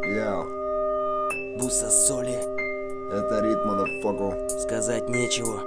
Яу, Буса соли, это ритм, motherfucker. сказать нечего.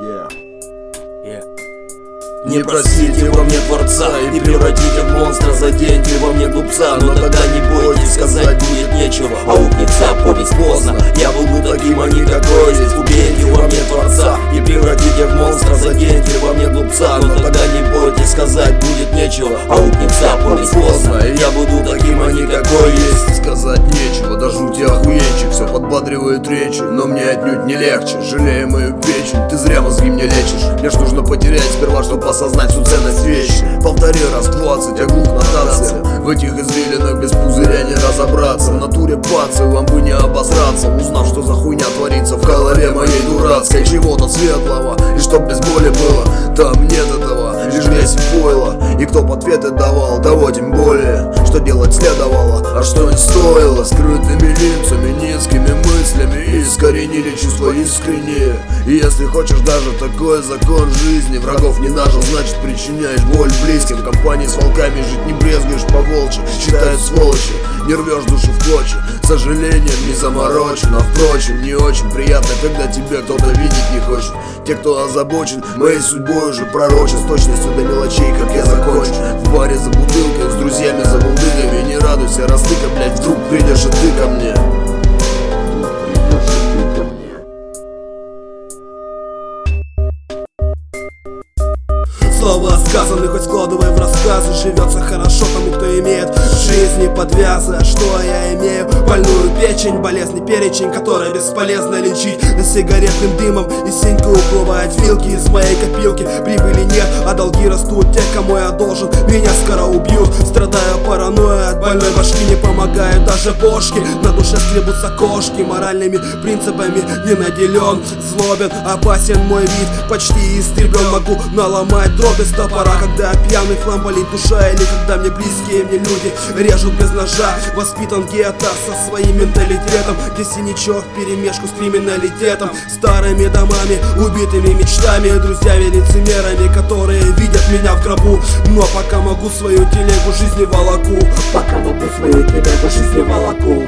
Не простите во мне Творца и не превратите в монстра, заденьте во мне глупца. Но тогда не бойтесь, сказать будет нечего. Аукнется повесть поздно, я буду таким, а не какой здесь. Убейте во мне Творца и превратите в монстра, заденьте во мне глупца. Но тогда не бойтесь, сказать будет нечего. Аукнется повесть поздно, я буду таким, а не какой есть. Сказать нечего, до жути охуенчик. Все подбадривает речи, но мне отнюдь не легче. Жалея мою печень, ты зря мозги мне лечишь. Мне ж нужно потерять сперва, чтобы осознать всю ценность вещи. Повтори раз 20, я глух нотациям. В этих извилинах без пузыря не разобраться. В натуре пацы, вам бы не обосраться, узнав, что за хуйня творится в голове моей дурацкой. Чего-то светлого, и чтоб без боли было. Там нет этого, лишь грязь и пойло. И кто б ответы давал, того тем более. Что делать следовало, а что не стоило. Скрытыми лицами, низкими мыслями искоренили чувства искренние. И если хочешь даже такой закон жизни, врагов не нажил, значит причиняешь боль близким. В компании с волками жить не брезгуешь по-волчьи. Считают сволочи, не рвешь душу в клочья. Сожалением не заморочен, а впрочем не очень приятно, когда тебя кто-то видеть не хочет. Те, кто озабочен моей судьбой, уже пророчен с точностью до мелочей, как я закончу. В баре за бутылкой, с друзьями за булдыгами. Не радуйся, растыка, блять, вдруг придешь и ты ко мне. Слова сказаны, хоть складывая в рассказы. Живется хорошо тому, кто имеет в жизни подвязы. А что я имею? Больную печень, болезненный перечень, который бесполезно лечить. За сигаретным дымом и синька уплывает вилки из моей копилки. Прибыли нет, а долги растут. Те, кому я должен, меня скоро убьют. Страдаю паранойей, от больной башки не помогают даже бошки. На душе скребутся кошки, моральными принципами не наделен. Злобен, опасен мой вид, почти истреблен. Могу наломать дров из топора, когда пьяный фламболит душа. Или когда мне близкие мне люди режут без ножа. Воспитан гетто со своим менталитетом, где синячок вперемешку с криминалитетом. Старыми домами, убитыми мечтами, друзьями-лицемерами, которые видят меня в гробу. Но пока могу свою телегу жизни волоку. Пока могу свою телегу жизни волоку.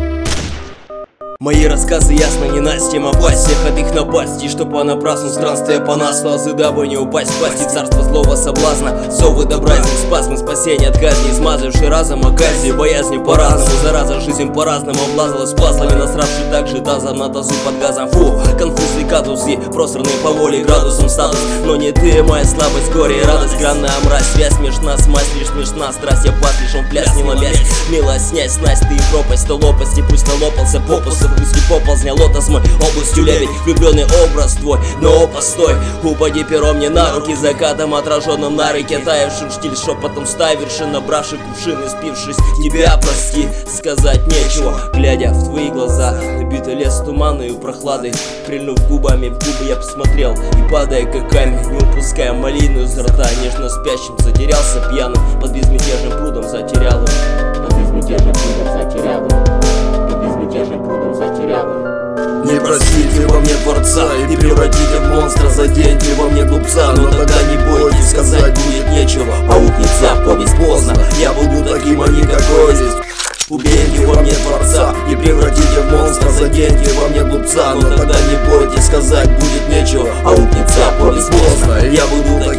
Мои рассказы ясно не Настя, опасть всех от их напасти, чтоб понапрасну странствия по наслу, азы дабы не упасть в пасти царство злого соблазна. Совы добра из них спасмы, спасение от казни, измазавший разом оказии, боязнью по-разному, зараза жизнь по-разному облазалась пазлами, насравший также тазом на тазу под газом. Фу, конфузы, катусы, просранные по воле градусом статус, но не ты, моя слабость, горе и радость, гранная мразь, связь смешна, смазь лишь смешна, страсть я пас лишь он пляс не ломясь, мило снять снасть, ты и пропасть, то лопасть, и пусть налопался попусу. Пусть поползня лотос мой, областью левень, влюбленный образ твой. Но постой, упади пером мне на руки, закатом отраженным на реке, таявшим штиль шепотом ста вершин, набравший кувшин и спившись. Тебя прости, сказать нечего, глядя в твои глаза, набитый лес туманной прохладой. Прильнув губами в губы я посмотрел и, падая как камень, не упуская малину из рта, нежно спящим затерялся пьяным под безмятежным прудом, затерял им. Под безмятежным прудом затерял им. Не простите во мне Творца и не превратите в монстра, заденьте во мне глупца. Но тогда не бойтесь, сказать будет нечего. Аукнется повесть поздно, я буду таким, а не какой здесь. Убейте во мне Творца и превратите в монстра, заденьте во мне глупца. Но тогда не бойтесь, сказать будет нечего. Аукнется повесть поздно, я буду таким.